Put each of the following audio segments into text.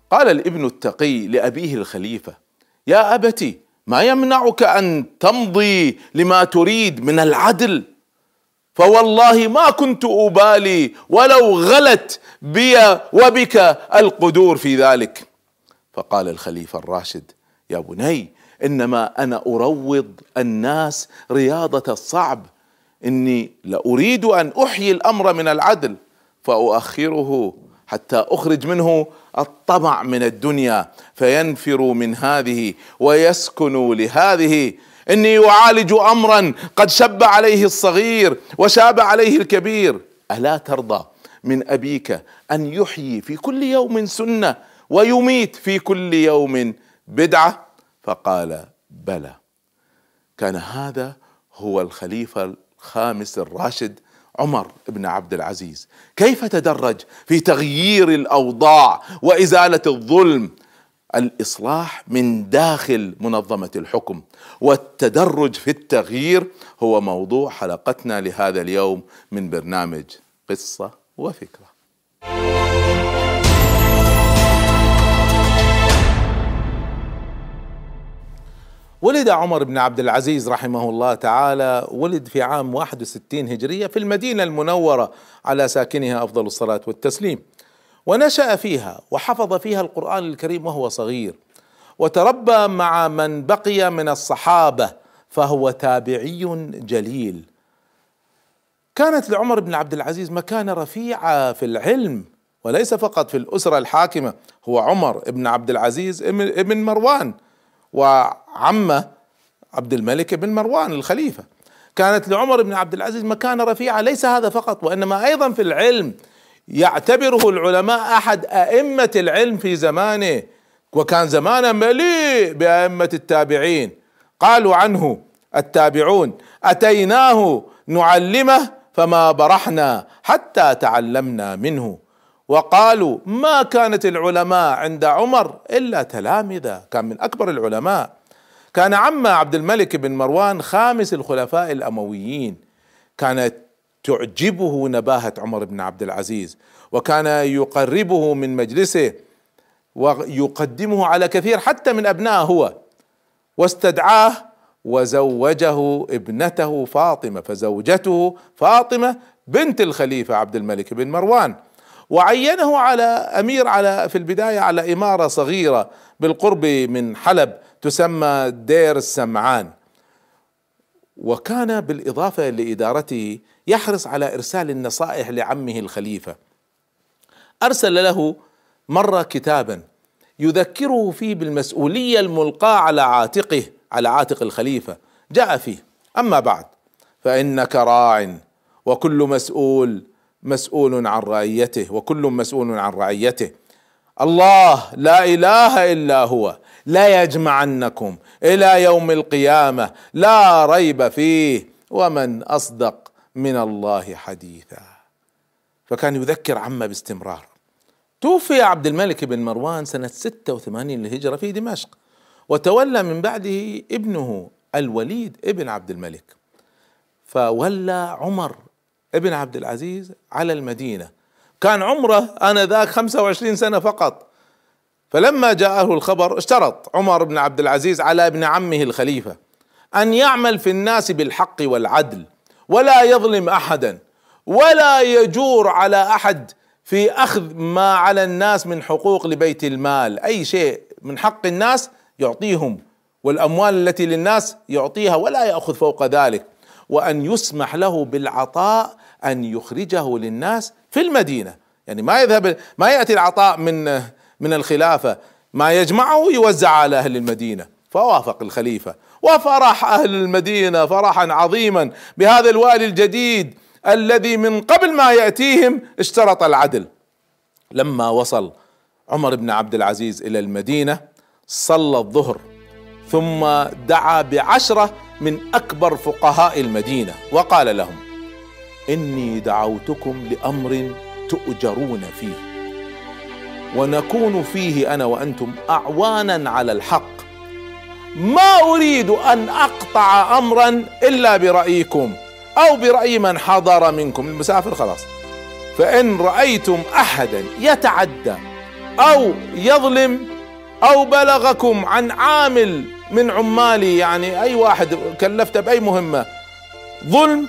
قال الابن التقي لأبيه الخليفة: يا أبت، ما يمنعك أن تمضي لما تريد من العدل؟ فوالله ما كنت أبالي ولو غلت بي وبك القدور في ذلك. فقال الخليفة الراشد: يا بني، إنما أنا أروض الناس رياضة الصعب، إني لأريد أن أحيي الأمر من العدل فأؤخره حتى أخرج منه الطمع من الدنيا فينفروا من هذه ويسكنوا لهذه. إني أعالج أمرا قد شب عليه الصغير وشاب عليه الكبير. ألا ترضى من أبيك أن يحيي في كل يوم سنة ويميت في كل يوم بدعة؟ فقال: بلى. كان هذا هو الخليفة الخامس الراشد عمر بن عبد العزيز، كيف تدرج في تغيير الأوضاع وإزالة الظلم، الإصلاح من داخل منظمة الحكم. والتدرج في التغيير هو موضوع حلقتنا لهذا اليوم من برنامج قصة وفكرة. ولد عمر بن عبد العزيز رحمه الله تعالى، ولد في عام 61 هجرية في المدينة المنورة على ساكنها أفضل الصلاة والتسليم، ونشأ فيها وحفظ فيها القرآن الكريم وهو صغير، وتربى مع من بقي من الصحابة، فهو تابعي جليل. كانت لعمر بن عبد العزيز مكانة رفيعة في العلم، وليس فقط في الأسرة الحاكمة. هو عمر بن عبد العزيز ابن مروان وعمه عبد الملك بن مروان الخليفة. كانت لعمر بن عبد العزيز مكانة رفيعة، ليس هذا فقط وإنما أيضا في العلم، يعتبره العلماء أحد أئمة العلم في زمانه، وكان زمانه مليء بأئمة التابعين. قالوا عنه التابعون: أتيناه نعلمه فما برحنا حتى تعلمنا منه. وقالوا: ما كانت العلماء عند عمر إلا تلامذة، كان من أكبر العلماء. كان عمه عبد الملك بن مروان خامس الخلفاء الأمويين، كانت تعجبه نباهة عمر بن عبد العزيز، وكان يقربه من مجلسه ويقدمه على كثير حتى من أبنائه هو، واستدعاه وزوجه ابنته فاطمة، فزوجته فاطمة بنت الخليفة عبد الملك بن مروان، وعينه على أمير في البداية على إمارة صغيرة بالقرب من حلب تسمى دير السمعان. وكان بالإضافة لإدارته يحرص على إرسال النصائح لعمه الخليفة. أرسل له مرة كتابا يذكره فيه بالمسؤولية الملقاة على عاتقه، على عاتق الخليفة. جاء فيه: أما بعد، فإنك راع وكل مسؤول عن رعيته، وكل مسؤول عن رعيته. الله لا إله إلا هو لا يجمعنكم إلى يوم القيامة لا ريب فيه، ومن أصدق من الله حديثا. فكان يذكر عمه باستمرار. توفي عبد الملك بن مروان سنة 86 للهجرة في دمشق، وتولى من بعده ابنه الوليد ابن عبد الملك، فولى عمر ابن عبد العزيز على المدينة. كان عمره آنذاك 25 سنة فقط. فلما جاءه الخبر اشترط عمر بن عبد العزيز على ابن عمه الخليفة أن يعمل في الناس بالحق والعدل، ولا يظلم أحدا، ولا يجور على أحد في أخذ ما على الناس من حقوق لبيت المال. أي شيء من حق الناس يعطيهم، والأموال التي للناس يعطيها ولا يأخذ فوق ذلك. وأن يسمح له بالعطاء أن يخرجه للناس في المدينة، يعني ما يأتي العطاء من الخلافة، ما يجمعه يوزع على أهل المدينة. فوافق الخليفة، وفرح أهل المدينة فرحا عظيما بهذا الوالي الجديد الذي من قبل ما يأتيهم اشترط العدل. لما وصل عمر بن عبد العزيز إلى المدينة صلى الظهر، ثم دعا ب10 من أكبر فقهاء المدينة وقال لهم: إني دعوتكم لأمر تؤجرون فيه، ونكون فيه أنا وأنتم أعوانا على الحق، ما أريد أن أقطع أمرا إلا برأيكم أو برأي من حضر منكم، المسافر خلاص. فإن رأيتم أحدا يتعدى أو يظلم أو بلغكم عن عامل من عمالي، يعني أي واحد كلفته بأي مهمة ظلم،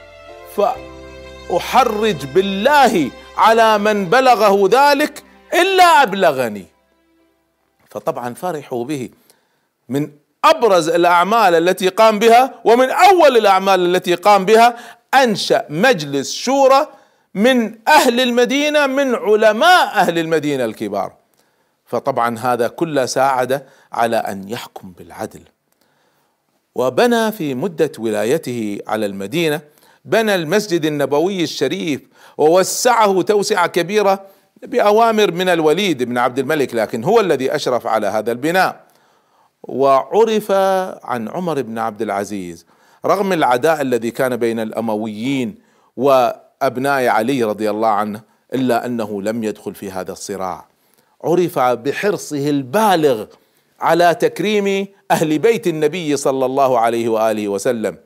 فأحرج بالله على من بلغه ذلك إلا أبلغني. فطبعا فرحوا به. من أبرز الأعمال التي قام بها ومن أول الأعمال التي قام بها أنشأ مجلس شورى من أهل المدينة، من علماء أهل المدينة الكبار. فطبعا هذا كله ساعد على أن يحكم بالعدل. وبنى في مدة ولايته على المدينة، بنى المسجد النبوي الشريف ووسعه توسعة كبيرة بأوامر من الوليد بن عبد الملك، لكن هو الذي أشرف على هذا البناء. وعرف عن عمر بن عبد العزيز رغم العداء الذي كان بين الأمويين وأبناء علي رضي الله عنه، إلا أنه لم يدخل في هذا الصراع. عرف بحرصه البالغ على تكريم أهل بيت النبي صلى الله عليه وآله وسلم،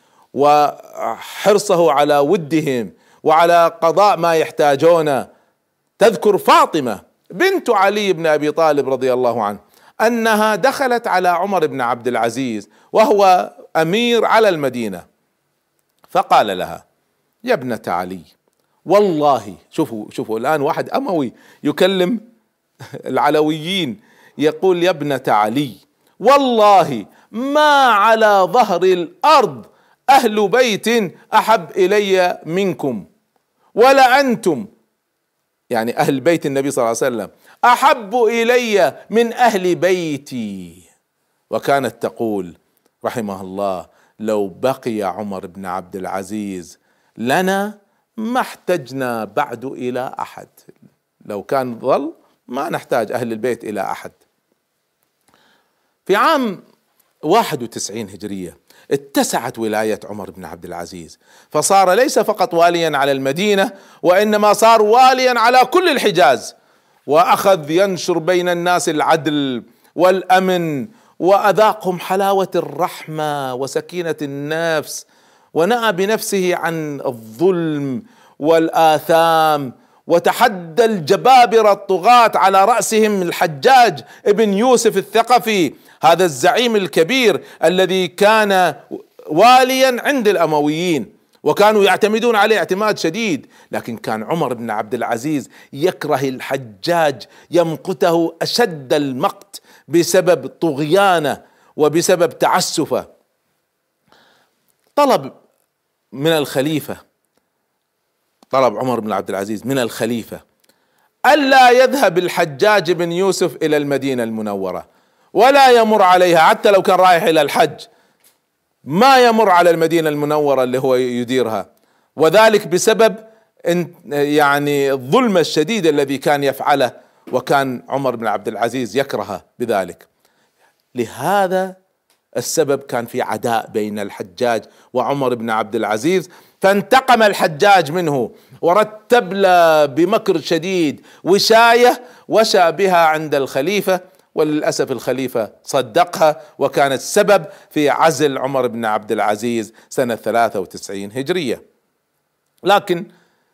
وحرصه على ودهم وعلى قضاء ما يحتاجون. تذكر فاطمة بنت علي بن أبي طالب رضي الله عنه أنها دخلت على عمر بن عبد العزيز وهو أمير على المدينة، فقال لها: يا ابنة علي، والله، شوفوا الآن واحد أموي يكلم العلويين، يقول: يا ابنة علي، والله ما على ظهر الأرض أهل بيت أحب إلي منكم، ولا أنتم، يعني أهل بيت النبي صلى الله عليه وسلم، أحب إلي من أهل بيتي. وكانت تقول رحمه الله: لو بقي عمر بن عبد العزيز لنا ما احتجنا بعد إلى أحد، لو كان ظل ما نحتاج أهل البيت إلى أحد. في عام 91 هجرية اتسعت ولاية عمر بن عبد العزيز، فصار ليس فقط واليا على المدينة، وإنما صار واليا على كل الحجاز، وأخذ ينشر بين الناس العدل والأمن، وأذاقهم حلاوة الرحمة وسكينة النفس، ونأى بنفسه عن الظلم والآثام، وتحدى الجبابرة الطغاة على رأسهم الحجاج ابن يوسف الثقفي، هذا الزعيم الكبير الذي كان واليا عند الأمويين وكانوا يعتمدون عليه اعتماد شديد. لكن كان عمر بن عبد العزيز يكره الحجاج، يمقته أشد المقت بسبب طغيانه وبسبب تعسفه. طلب عمر بن عبد العزيز من الخليفة ألا يذهب الحجاج بن يوسف إلى المدينة المنورة ولا يمر عليها، حتى لو كان رايح إلى الحج ما يمر على المدينة المنورة اللي هو يديرها، وذلك بسبب يعني الظلم الشديد الذي كان يفعله، وكان عمر بن عبد العزيز يكرهه بذلك. لهذا السبب كان في عداء بين الحجاج وعمر بن عبد العزيز، فانتقم الحجاج منه ورتب له بمكر شديد وشاية وشى بها عند الخليفة، وللأسف الخليفة صدقها، وكانت سبب في عزل عمر بن عبد العزيز سنة 93 هجرية. لكن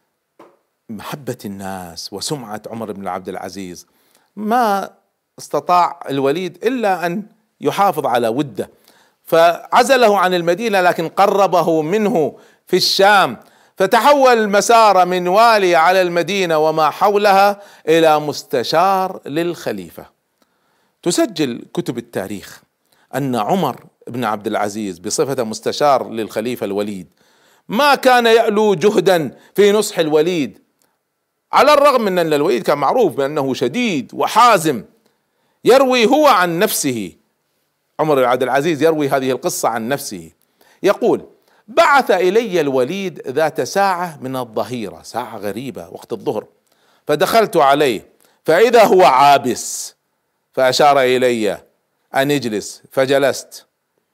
محبة الناس وسمعة عمر بن عبد العزيز ما استطاع الوليد إلا أن يحافظ على وده، فعزله عن المدينة لكن قربه منه في الشام، فتحول المسار من والي على المدينة وما حولها إلى مستشار للخليفة. تسجل كتب التاريخ أن عمر بن عبد العزيز بصفة مستشار للخليفة الوليد ما كان يألو جهدا في نصح الوليد، على الرغم من أن الوليد كان معروف بأنه شديد وحازم. يروي هو عن نفسه، عمر بن عبد العزيز يروي هذه القصة عن نفسه، يقول: بعث إلي الوليد ذات ساعة من الظهيرة، ساعة غريبة وقت الظهر، فدخلت عليه فإذا هو عابس، فأشار إلي أن اجلس فجلست،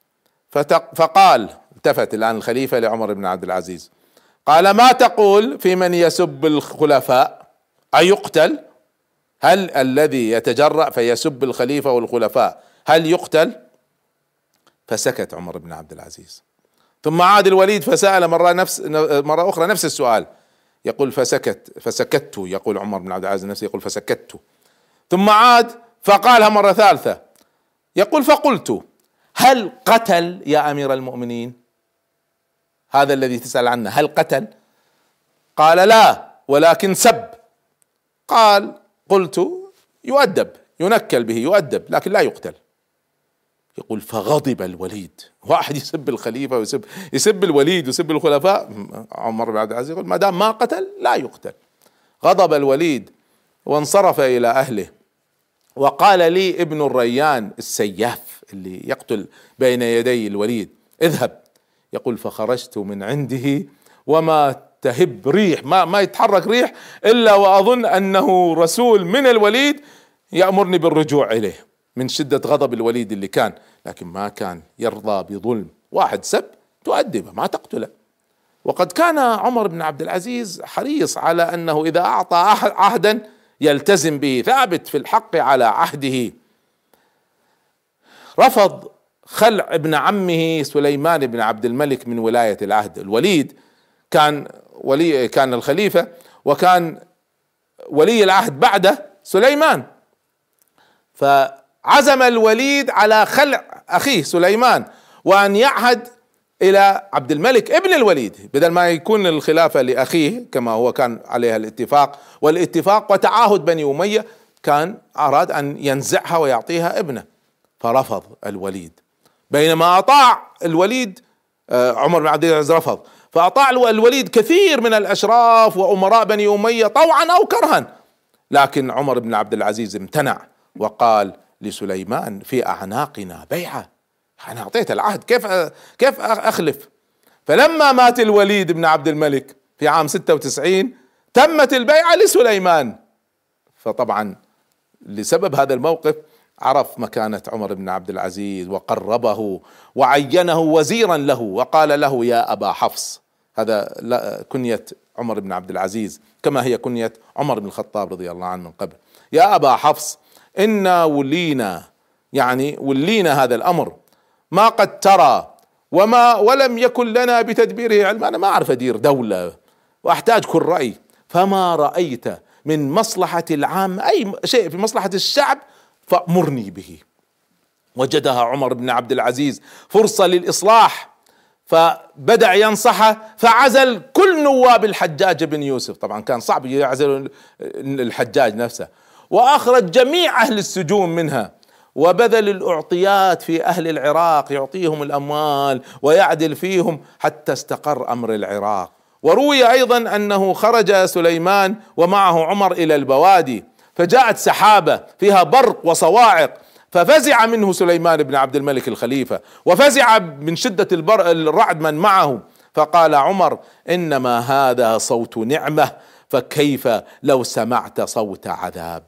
فقال، التفت الآن الخليفة لعمر بن عبد العزيز، قال: ما تقول في من يسب الخلفاء؟ أيقتل؟ هل الذي يتجرأ فيسب الخليفة والخلفاء هل يقتل؟ فسكت عمر بن عبد العزيز، ثم عاد الوليد فسأل مرة أخرى نفس السؤال، يقول فسكت، يقول عمر بن عبد العزيز نفسه، يقول فسكت، ثم عاد فقالها مرة ثالثة. يقول: فقلت: هل قتل يا أمير المؤمنين؟ هذا الذي تسأل عنه، هل قتل؟ قال: لا، ولكن سب. قال: قلت: يؤدب، ينكل به، يؤدب، لكن لا يقتل. يقول: فغضب الوليد. واحد يسب الخليفة ويسب الوليد ويسب الخلفاء. عمر بن عبد العزيز يقول: ما دام ما قتل لا يقتل. غضب الوليد وانصرف إلى أهله. وقال لي ابن الريان السياف اللي يقتل بين يدي الوليد: اذهب. يقول: فخرجت من عنده وما تهب ريح، ما يتحرك ريح إلا وأظن أنه رسول من الوليد يأمرني بالرجوع إليه، من شدة غضب الوليد اللي كان. لكن ما كان يرضى بظلم، واحد سب تؤدبه ما تقتله. وقد كان عمر بن عبد العزيز حريص على أنه إذا أعطى عهدا يلتزم به، ثابت في الحق على عهده. رفض خلع ابن عمه سليمان بن عبد الملك من ولاية العهد. الوليد كان الخليفة، وكان ولي العهد بعده سليمان، فعزم الوليد على خلع أخيه سليمان وأن يعهد إلى عبد الملك ابن الوليد، بدل ما يكون الخلافة لأخيه كما هو كان عليها والاتفاق وتعاهد بني أمية، كان أراد أن ينزعها ويعطيها ابنه، فرفض الوليد. بينما أطاع الوليد عمر بن عبد العزيز رفض، فأطاع الوليد كثير من الأشراف وأمراء بني أمية طوعا أو كرها، لكن عمر بن عبد العزيز امتنع وقال لسليمان: في أعناقنا بيعة، أنا أعطيت العهد، كيف أخلف؟ فلما مات الوليد بن عبد الملك في عام 96 تمت البيعة لسليمان. فطبعا لسبب هذا الموقف عرف مكانة عمر بن عبد العزيز وقربه وعينه وزيرا له وقال له: يا أبا حفص. هذا كنية عمر بن عبد العزيز كما هي كنية عمر بن الخطاب رضي الله عنه من قبل. يا أبا حفص، إنا ولينا هذا الأمر، ما قد ترى ولم يكن لنا بتدبيره علم. أنا ما أعرف أدير دولة وأحتاج كل رأي، فما رأيت من مصلحة العام أي شيء في مصلحة الشعب فأمرني به. وجدها عمر بن عبد العزيز فرصة للإصلاح، فبدأ ينصحه، فعزل كل نواب الحجاج بن يوسف. طبعا كان صعب يعزل الحجاج نفسه، وأخرج جميع أهل السجون منها، وبذل الأعطيات في أهل العراق، يعطيهم الأموال ويعدل فيهم حتى استقر أمر العراق. وروي أيضا أنه خرج سليمان ومعه عمر إلى البوادي، فجاءت سحابة فيها برق وصواعق، ففزع منه سليمان بن عبد الملك الخليفة، وفزع من شدة الرعد من معه، فقال عمر: إنما هذا صوت نعمة، فكيف لو سمعت صوت عذاب؟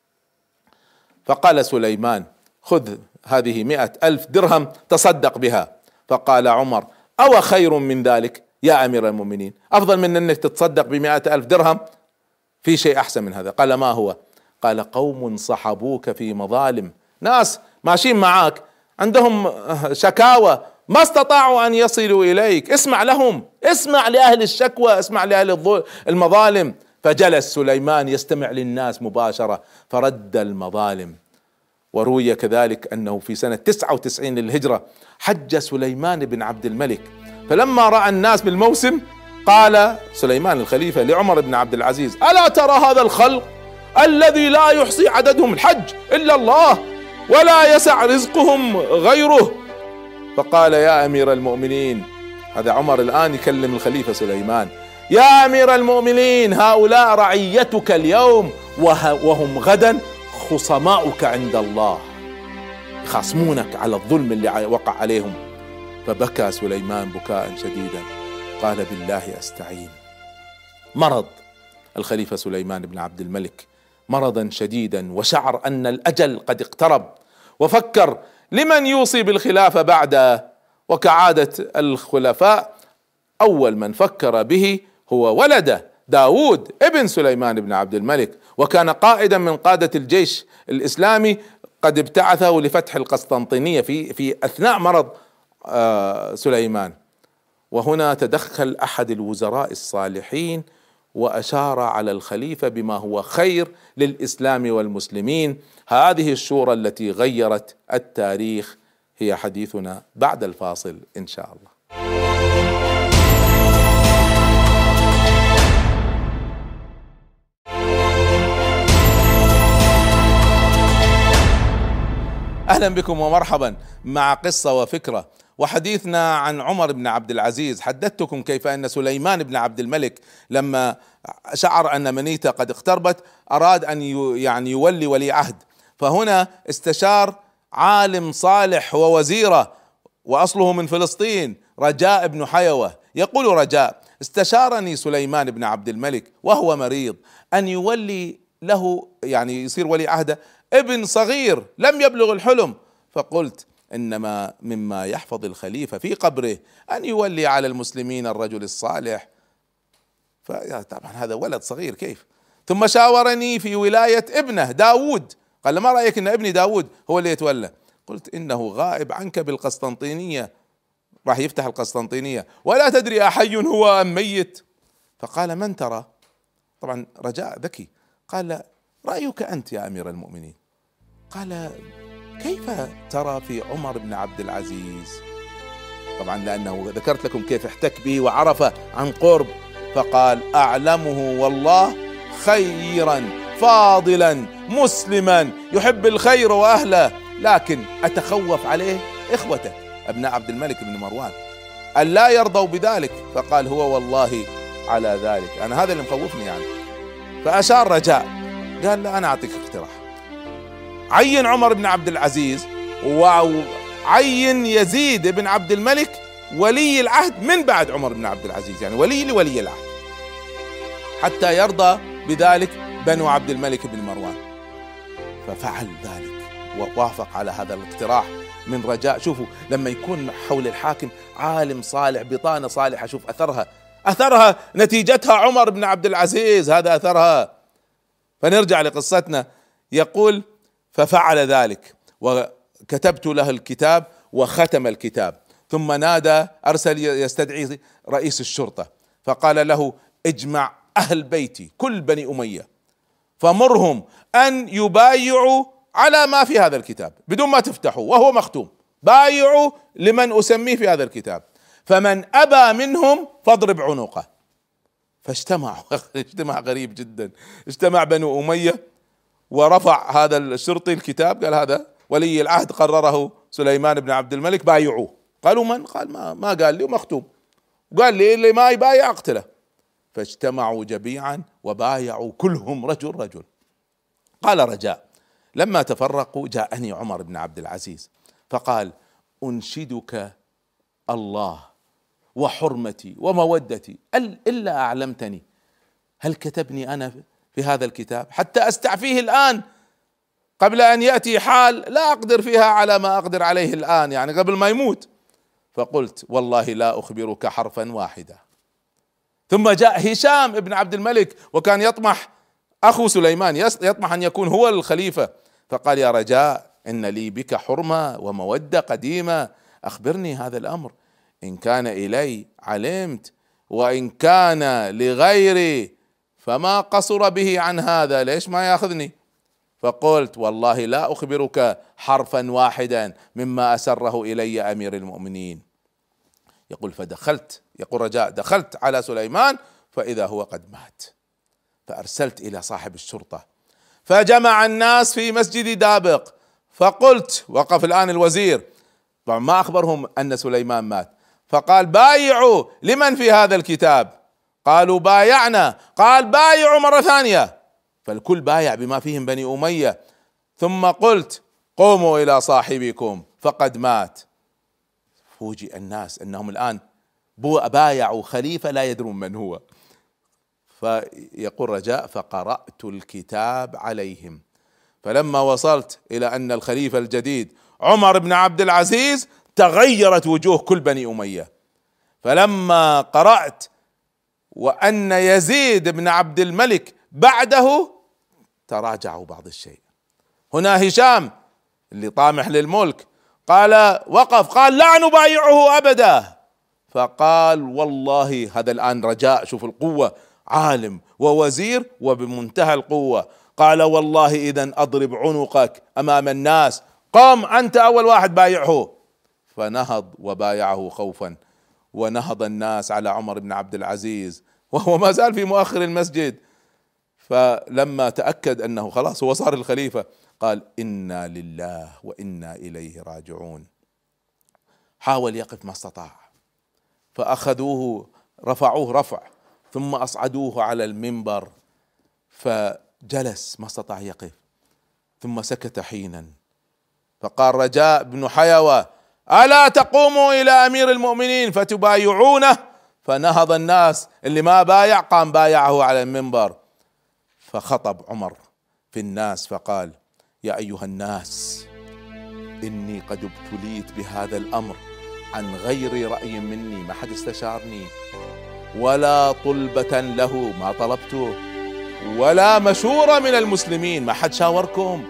فقال سليمان: خذ هذه 100,000 درهم تصدق بها. فقال عمر: أو خير من ذلك يا أمير المؤمنين؟ أفضل من أنك تتصدق ب100,000 درهم، في شيء أحسن من هذا. قال: ما هو؟ قال: قوم صحبوك في مظالم، ناس ماشيين معاك عندهم شكاوى ما استطاعوا أن يصلوا إليك، اسمع لهم، اسمع لأهل الشكوى، اسمع لأهل المظالم. فجلس سليمان يستمع للناس مباشرة فرد المظالم. وروي كذلك أنه في سنة 99 للهجرة حج سليمان بن عبد الملك، فلما رأى الناس بالموسم قال سليمان الخليفة لعمر بن عبد العزيز: ألا ترى هذا الخلق الذي لا يحصي عددهم الحج إلا الله ولا يسع رزقهم غيره؟ فقال: يا أمير المؤمنين، هذا عمر الآن يكلم الخليفة سليمان: يا أمير المؤمنين، هؤلاء رعيتك اليوم وهم غدا خصماؤك عند الله، يخاصمونك على الظلم اللي وقع عليهم. فبكى سليمان بكاء شديدا، قال: بالله أستعين. مرض الخليفة سليمان بن عبد الملك مرضا شديدا، وشعر أن الأجل قد اقترب، وفكر لمن يوصي بالخلافة بعده. وكعادة الخلفاء أول من فكر به هو ولده داود ابن سليمان بن عبد الملك، وكان قائدا من قادة الجيش الإسلامي، قد ابتعثه لفتح القسطنطينية في أثناء مرض سليمان. وهنا تدخل أحد الوزراء الصالحين وأشار على الخليفة بما هو خير للإسلام والمسلمين. هذه الشورى التي غيرت التاريخ هي حديثنا بعد الفاصل إن شاء الله. أهلا بكم ومرحبا مع قصة وفكرة وحديثنا عن عمر بن عبد العزيز. حدثتكم كيف أن سليمان بن عبد الملك لما شعر أن منيته قد اقتربت أراد أن يولي ولي عهد، فهنا استشار عالم صالح ووزيره وأصله من فلسطين رجاء بن حيوة. يقول رجاء: استشارني سليمان بن عبد الملك وهو مريض أن يولي له يصير ولي عهده ابن صغير لم يبلغ الحلم، فقلت إنما مما يحفظ الخليفة في قبره أن يولي على المسلمين الرجل الصالح، فطبعا هذا ولد صغير كيف. ثم شاورني في ولاية ابنه داود، قال: ما رأيك أن ابني داود هو اللي يتولى؟ قلت: إنه غائب عنك بالقسطنطينية، راح يفتح القسطنطينية، ولا تدري أحي هو أم ميت. فقال: من ترى؟ طبعا رجاء ذكي، قال: رأيك أنت يا أمير المؤمنين. قال: كيف ترى في عمر بن عبد العزيز؟ طبعا لأنه ذكرت لكم كيف احتك به وعرفه عن قرب، فقال: أعلمه والله خيرا فاضلا مسلما يحب الخير وأهله، لكن أتخوف عليه إخوته أبناء عبد الملك بن مروان أن لا يرضوا بذلك. فقال: هو والله على ذلك، أنا هذا اللي مخوفني يعني. فأشار رجاء قال: لا، أنا أعطيك اقتراح، عين عمر بن عبد العزيز وعين يزيد بن عبد الملك ولي العهد من بعد عمر بن عبد العزيز، يعني ولي لولي العهد، حتى يرضى بذلك بنو عبد الملك بن مروان. ففعل ذلك ووافق على هذا الاقتراح من رجاء. شوفوا لما يكون حول الحاكم عالم صالح بطانة صالحة، شوف أثرها نتيجتها عمر بن عبد العزيز، هذا أثرها. فنرجع لقصتنا. يقول: ففعل ذلك وكتبت له الكتاب وختم الكتاب، ثم نادى، أرسل يستدعي رئيس الشرطة، فقال له: اجمع أهل بيتي كل بني أمية فمرهم أن يبايعوا على ما في هذا الكتاب بدون ما تفتحوا وهو مختوم، بايعوا لمن أسميه في هذا الكتاب، فمن أبى منهم فاضرب عنقه. فاجتمعوا اجتماع غريب جدا، اجتمع بنو أمية ورفع هذا الشرطي الكتاب، قال: هذا ولي العهد قرره سليمان بن عبد الملك، بايعوه. قالوا: من؟ قال: ما قال لي ومختوم، قال لي اللي ما يبايع اقتله. فاجتمعوا جميعا وبايعوا كلهم رجل رجل. قال رجاء: لما تفرقوا جاءني عمر بن عبد العزيز فقال: أنشدك الله وحرمتي ومودتي إلا أعلمتني هل كتبني أنا في هذا الكتاب حتى أستعفيه الآن قبل أن يأتي حال لا أقدر فيها على ما أقدر عليه الآن، يعني قبل ما يموت. فقلت: والله لا أخبرك حرفا واحدا. ثم جاء هشام ابن عبد الملك، وكان يطمح أخو سليمان يطمح أن يكون هو الخليفة، فقال: يا رجاء، إن لي بك حرمة ومودة قديمة، أخبرني هذا الأمر، إن كان إلي علمت، وإن كان لغيري فما قصر به عن هذا، ليش ما يأخذني؟ فقلت: والله لا أخبرك حرفا واحدا مما أسره إلي أمير المؤمنين. يقول: فدخلت، يقول رجاء، دخلت على سليمان فإذا هو قد مات، فأرسلت إلى صاحب الشرطة فجمع الناس في مسجد دابق، فقلت، وقف الآن الوزير، طبعا ما أخبرهم أن سليمان مات، فقال: بايعوا لمن في هذا الكتاب؟ قالوا: بايعنا. قال: بايعوا مرة ثانية، فالكل بايع بما فيهم بني أمية. ثم قلت: قوموا إلى صاحبكم فقد مات. فوجئ الناس أنهم الآن بايعوا خليفة لا يدرون من هو. فيقول رجاء: فقرأت الكتاب عليهم، فلما وصلت إلى أن الخليفة الجديد عمر بن عبد العزيز تغيرت وجوه كل بني أمية. فلما قرأت وأن يزيد بن عبد الملك بعده تراجعوا بعض الشيء. هنا هشام اللي طامح للملك قال، وقف، قال: لا نبايعه أبدا. فقال: والله، هذا الآن رجاء، شوف القوة، عالم ووزير وبمنتهى القوة. قال والله إذا أضرب عنقك أمام الناس، قم أنت أول واحد بايعه. فنهض وبايعه خوفا، ونهض الناس على عمر بن عبد العزيز وهو ما زال في مؤخر المسجد. فلما تأكد أنه خلاص هو صار الخليفة قال إنا لله وإنا إليه راجعون. حاول يقف ما استطاع، فأخذوه رفعوه رفع ثم أصعدوه على المنبر، فجلس ما استطاع يقف، ثم سكت حينا، فقال رجاء بن حيوة ألا تقوموا إلى أمير المؤمنين فتبايعونه؟ فنهض الناس، اللي ما بايع قام بايعه على المنبر. فخطب عمر في الناس فقال يا أيها الناس إني قد ابتليت بهذا الأمر عن غير رأي مني، ما حد استشارني، ولا طلبة له ما طلبته، ولا مشورة من المسلمين ما حد شاوركم،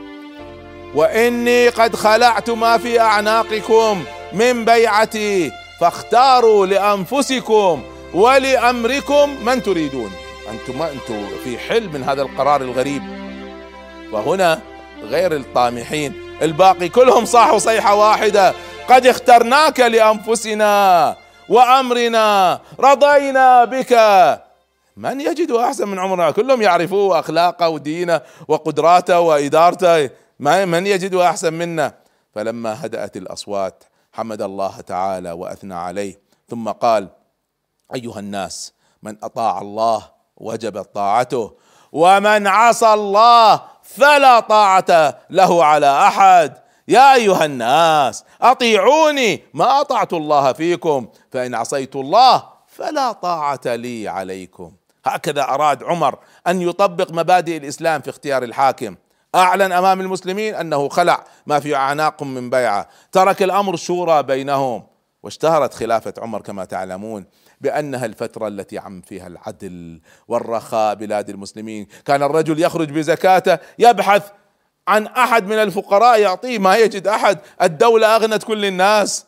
وإني قد خلعت ما في أعناقكم من بيعتي، فاختاروا لأنفسكم ولأمركم من تريدون. أنتم في حل من هذا القرار الغريب. فهنا غير الطامحين الباقي كلهم صاحوا صيحة واحدة قد اخترناك لأنفسنا وأمرنا رضينا بك. من يجد أحسن من عمرنا؟ كلهم يعرفوه أخلاقه ودينه وقدراته وإدارته، من يجد أحسن منا. فلما هدأت الأصوات حمد الله تعالى وأثنى عليه، ثم قال أيها الناس من أطاع الله وجبت طاعته، ومن عصى الله فلا طاعة له على أحد. يا أيها الناس أطيعوني ما أطعت الله فيكم، فإن عصيت الله فلا طاعة لي عليكم. هكذا أراد عمر أن يطبق مبادئ الإسلام في اختيار الحاكم. أعلن أمام المسلمين أنه خلع ما في أعناقهم من بيعة، ترك الأمر شورى بينهم. واشتهرت خلافة عمر كما تعلمون بأنها الفترة التي عم فيها العدل والرخاء بلاد المسلمين. كان الرجل يخرج بزكاته يبحث عن أحد من الفقراء يعطيه، ما يجد أحد، الدولة أغنت كل الناس.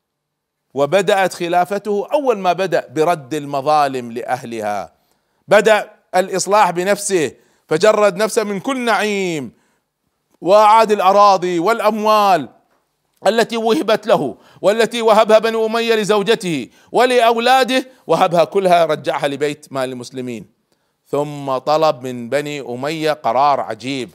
وبدأت خلافته أول ما بدأ برد المظالم لأهلها، بدأ الإصلاح بنفسه، فجرد نفسه من كل نعيم، وأعاد الأراضي والأموال التي وهبت له والتي وهبها بنو أمية لزوجته ولأولاده، وهبها كلها رجعها لبيت مال المسلمين. ثم طلب من بني أمية قرار عجيب: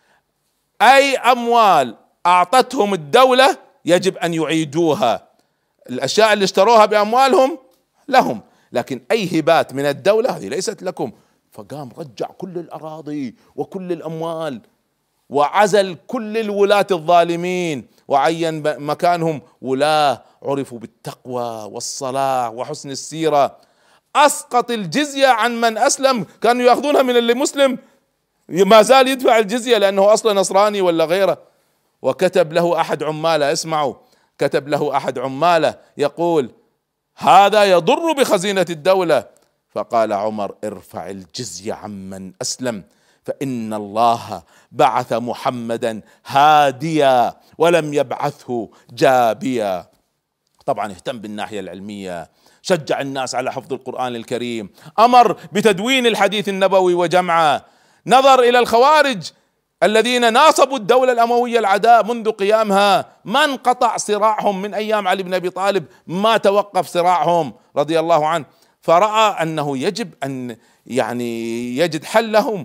أي أموال أعطتهم الدولة يجب أن يعيدوها، الأشياء اللي اشتروها بأموالهم لهم، لكن أي هبات من الدولة هذه ليست لكم. فقام رجع كل الأراضي وكل الأموال، وعزل كل الولاة الظالمين، وعين مكانهم ولاة عرفوا بالتقوى والصلاة وحسن السيرة. أسقط الجزية عن من أسلم، كانوا يأخذونها من اللي مسلم ما زال يدفع الجزية لأنه أصلا نصراني ولا غيره. وكتب له أحد عماله، اسمعوا، كتب له أحد عماله يقول هذا يضر بخزينة الدولة. فقال عمر ارفع الجزية عمن أسلم، فإن الله بعث محمدا هاديا ولم يبعثه جابيا. طبعا اهتم بالناحية العلمية، شجع الناس على حفظ القرآن الكريم، أمر بتدوين الحديث النبوي وجمعه، نظر إلى الخوارج الذين ناصبوا الدولة الأموية العداء منذ قيامها، ما انقطع صراعهم من أيام علي بن أبي طالب، ما توقف صراعهم رضي الله عنه. فرأى أنه يجب أن يجد حل لهم،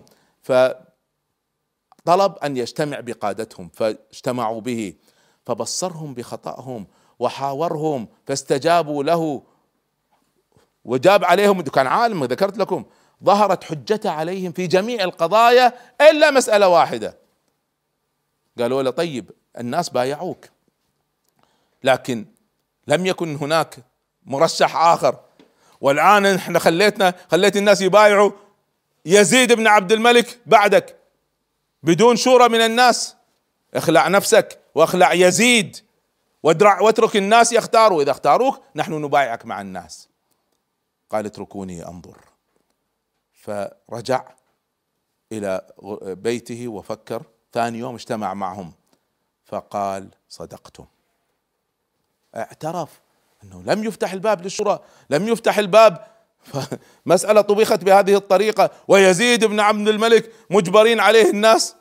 فطلب أن يجتمع بقادتهم، فاجتمعوا به، فبصرهم بخطأهم وحاورهم فاستجابوا له، وجاب عليهم، كان عالم ذكرت لكم، ظهرت حجته عليهم في جميع القضايا إلا مسألة واحدة. قالوا له طيب الناس بايعوك، لكن لم يكن هناك مرشح آخر، والآن احنا خليت الناس يبايعوا يزيد بن عبد الملك بعدك بدون شورى من الناس. اخلع نفسك واخلع يزيد واترك الناس يختاروا، إذا اختاروك نحن نبايعك مع الناس. قال اتركوني أنظر. فرجع إلى بيته وفكر. ثاني يوم اجتمع معهم فقال صدقتم. اعترف أنه لم يفتح الباب للشورى، لم يفتح الباب مسألة طبخت بهذه الطريقة ويزيد بن عبد الملك مجبرين عليه الناس،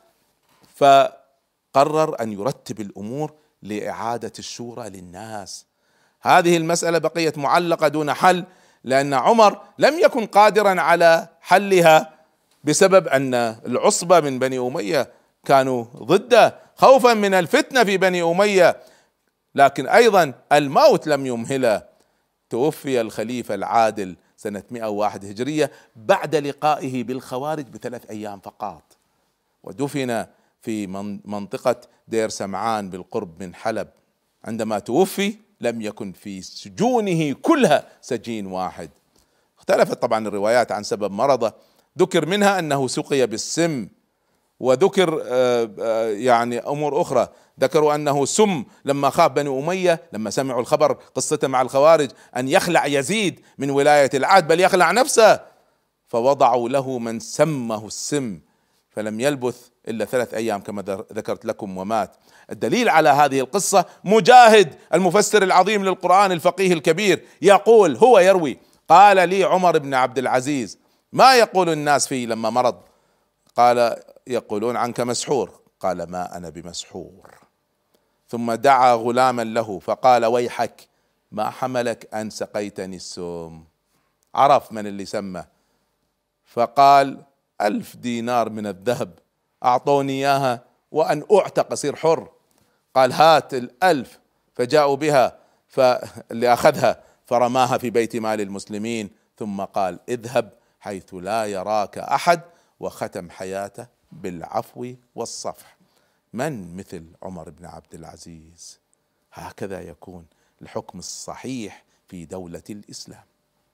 فقرر أن يرتب الأمور لإعادة الشورى للناس. هذه المسألة بقيت معلقة دون حل، لأن عمر لم يكن قادرا على حلها بسبب أن العصبة من بني أمية كانوا ضده خوفا من الفتنة في بني أمية، لكن أيضا الموت لم يمهله. توفي الخليفة العادل سنة 101 هجرية بعد لقائه بالخوارج ب3 أيام فقط، ودفن في منطقة دير سمعان بالقرب من حلب. عندما توفي لم يكن في سجونه كلها سجين واحد. اختلفت طبعا الروايات عن سبب مرضه، ذكر منها أنه سقي بالسم، وذكر يعني أمور أخرى، ذكروا أنه سم لما خاف بني أمية لما سمعوا الخبر قصته مع الخوارج أن يخلع يزيد من ولاية العهد بل يخلع نفسه، فوضعوا له من سمه السم، فلم يلبث إلا 3 أيام كما ذكرت لكم ومات. الدليل على هذه القصة مجاهد المفسر العظيم للقرآن الفقيه الكبير يقول، هو يروي، قال لي عمر بن عبد العزيز: ما يقول الناس فيه لما مرض؟ قال: يقولون عنك مسحور. قال: ما أنا بمسحور. ثم دعا غلاما له فقال: ويحك، ما حملك أن سقيتني السم؟ عرف من اللي سمه، فقال: 1000 دينار من الذهب أعطوني إياها وأن أعتق أصير حر. قال: هات 1000. فجاءوا بها، فاللي أخذها فرماها في بيت مال المسلمين، ثم قال: اذهب حيث لا يراك أحد، وختم حياته بالعفو والصفح. من مثل عمر بن عبد العزيز؟ هكذا يكون الحكم الصحيح في دولة الإسلام.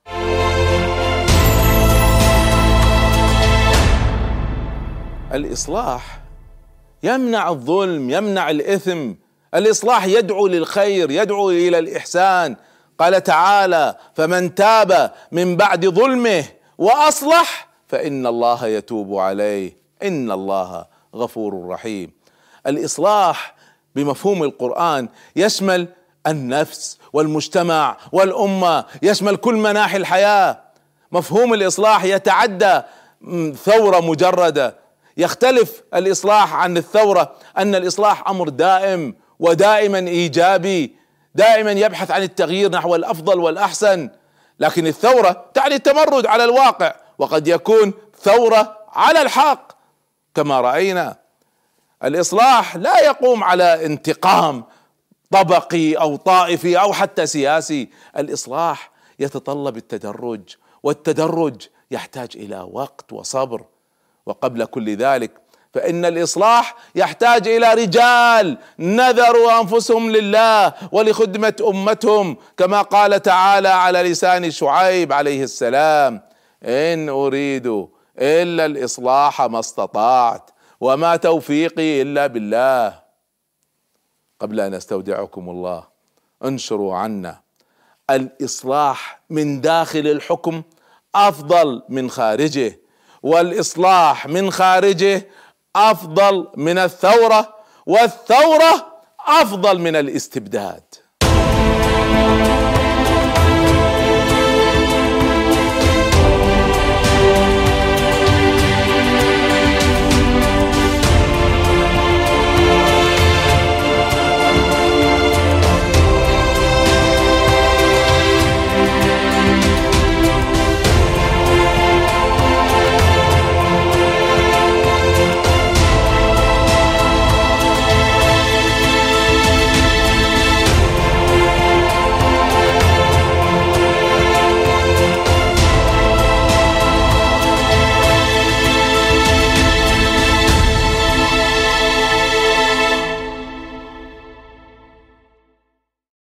الإصلاح يمنع الظلم، يمنع الإثم. الإصلاح يدعو للخير، يدعو إلى الإحسان. قال تعالى: فمن تاب من بعد ظلمه وأصلح فإن الله يتوب عليه إن الله غفور رحيم. الإصلاح بمفهوم القرآن يشمل النفس والمجتمع والأمة، يشمل كل مناحي الحياة. مفهوم الإصلاح يتعدى ثورة مجردة. يختلف الإصلاح عن الثورة أن الإصلاح أمر دائم ودائما إيجابي، دائما يبحث عن التغيير نحو الأفضل والأحسن، لكن الثورة تعني التمرد على الواقع، وقد يكون ثورة على الحق كما رأينا. الإصلاح لا يقوم على انتقام طبقي أو طائفي أو حتى سياسي. الإصلاح يتطلب التدرج، والتدرج يحتاج إلى وقت وصبر. وقبل كل ذلك فإن الإصلاح يحتاج إلى رجال نذروا أنفسهم لله ولخدمة أمتهم، كما قال تعالى على لسان شعيب عليه السلام: إن أريد إلا الإصلاح ما استطعت وما توفيقي إلا بالله. قبل أن أستودعكم الله، انشروا عنا الإصلاح من داخل الحكم أفضل من خارجه، والإصلاح من خارجه أفضل من الثورة، والثورة أفضل من الاستبداد.